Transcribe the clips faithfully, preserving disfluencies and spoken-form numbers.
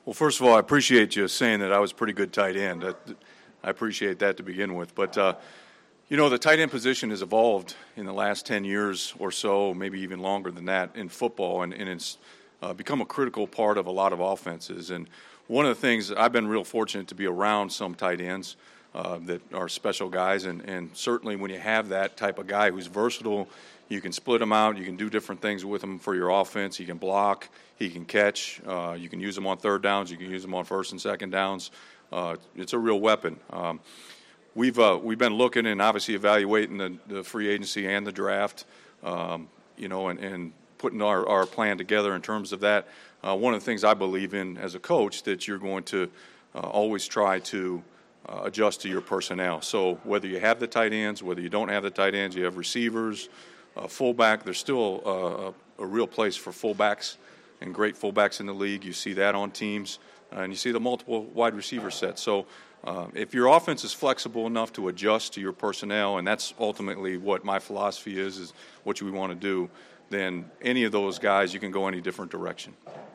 Well, first of all, I appreciate you saying that I was a pretty good tight end. I, I appreciate that to begin with. But, uh, you know, the tight end position has evolved in the last ten years or so, maybe even longer than that in football, and, and it's uh, become a critical part of a lot of offenses. And one of the things, I've been real fortunate to be around some tight ends uh, that are special guys, and, and certainly when you have that type of guy who's versatile, you can split him out. You can do different things with him for your offense. He can block. He can catch. Uh, you can use him on third downs. You can use him on first and second downs. Uh, it's a real weapon. Um, we've uh, we've been looking and obviously evaluating the, the free agency and the draft, um, you know, and, and putting our, our plan together in terms of that. Uh, one of the things I believe in as a coach that you're going to uh, always try to uh, adjust to your personnel. So whether you have the tight ends, whether you don't have the tight ends, you have receivers. Uh, fullback, there's still uh, a, a real place for fullbacks and great fullbacks in the league. You see that on teams, uh, and you see the multiple wide receiver sets. So uh, if your offense is flexible enough to adjust to your personnel, and that's ultimately what my philosophy is, is what we want to do, then any of those guys, you can go any different direction.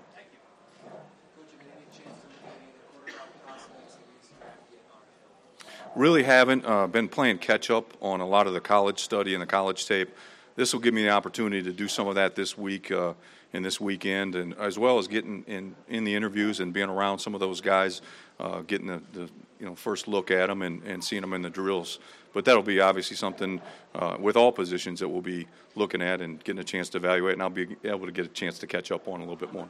Really haven't uh, been playing catch-up on a lot of the college study and the college tape. This will give me the opportunity to do some of that this week uh, and this weekend, and as well as getting in, in the interviews and being around some of those guys, uh, getting the, the you know first look at them and, and seeing them in the drills. But that'll be obviously something uh, with all positions that we'll be looking at and getting a chance to evaluate, and I'll be able to get a chance to catch up on a little bit more.